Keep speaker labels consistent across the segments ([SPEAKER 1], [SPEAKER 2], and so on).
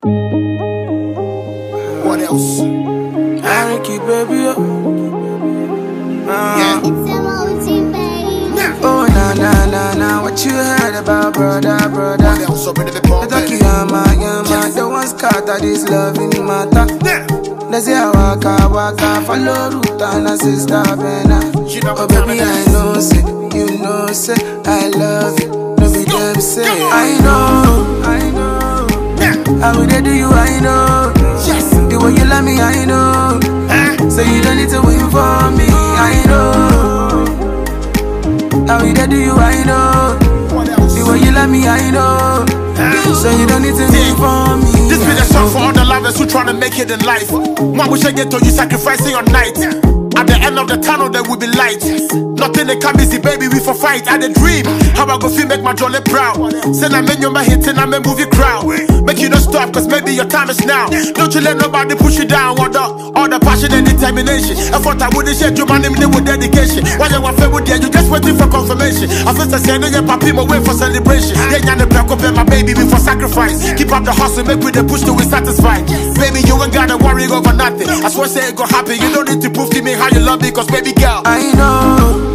[SPEAKER 1] What else?
[SPEAKER 2] Ricky, baby.
[SPEAKER 1] Yeah.
[SPEAKER 2] Oh, nah. What you heard about, brother?
[SPEAKER 1] What else up in the pump?
[SPEAKER 2] The yama, the one's caught at this loving matter. Let's see how waka, follow root and a sister Bena. Oh, baby, I know, say, you know, say, I love you. No be them say, I know. How would they do you, I know. The way you love me, I know. So you don't need to win for me, I know. How would they do you, I know. The way you love me, I know. So you don't need to win for me.
[SPEAKER 3] This be the song for all the lovers who tryna make it in life. One wish I get to you sacrificing your night. At the end of the tunnel there will be light. Nothing that come easy, baby, we for fight. I the dream, how I go feel make my jolly proud. Send a menu my hit and I'm a movie crowd. Make you not stop, cause maybe your time is now. Don't you let nobody push you down. All the passion and determination. I thought I wouldn't share your money with dedication. Why you want with you just waiting for confirmation. I first I said, no, your papi, my way for celebration. Yeah, you're black up my baby before sacrifice. Keep up the hustle, make with the push till we satisfied. Baby, you ain't gotta worry over nothing. I swear say it go happen. You don't need to prove to me how you love me, cause baby girl,
[SPEAKER 2] I know.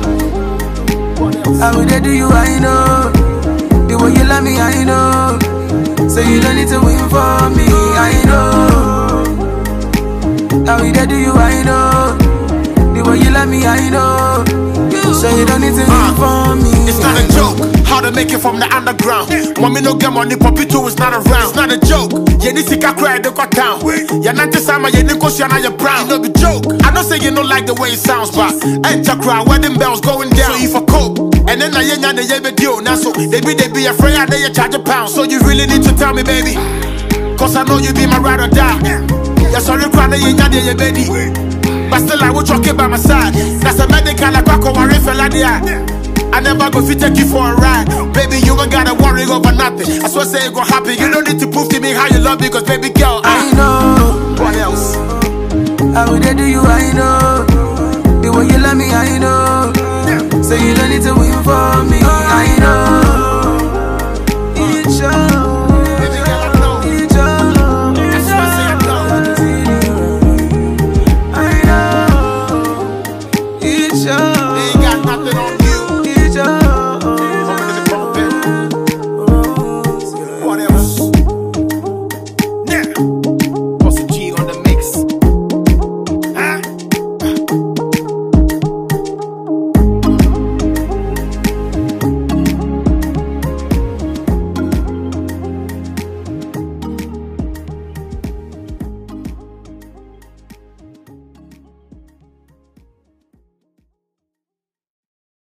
[SPEAKER 2] How would they do you, I know. The way you love me, I know. So you don't need to win for me, I know. How would they do you, I know. The way you love me, I know. So you don't need to win for me.
[SPEAKER 3] It's not a joke, how to make it from the underground. Mommy no get money, Poppy too is not around. It's not a joke, you need to cry, they got down. You're not the summer, you need to go you're brown. You know the joke, I don't say you don't like the way it sounds, but enter crowd, wedding bells going down. So if I cope, and then I ain't the yebe deal. Now so they be afraid and they charge a pound. So you really need to tell me, baby, cause I know you be my ride or die. Yeah, sorry, cry, they ain't the baby. But still I will talk by my side. That's a medical like I can worry fella there. I never go fit take you for a ride. Baby, you ain't gotta worry over nothing. I swear say it gon' happen. You don't need to prove to me how you love me, cause baby girl,
[SPEAKER 2] I know.
[SPEAKER 3] What else?
[SPEAKER 2] How would they do you, I know. The way you love me, I know. So you don't need to win for me,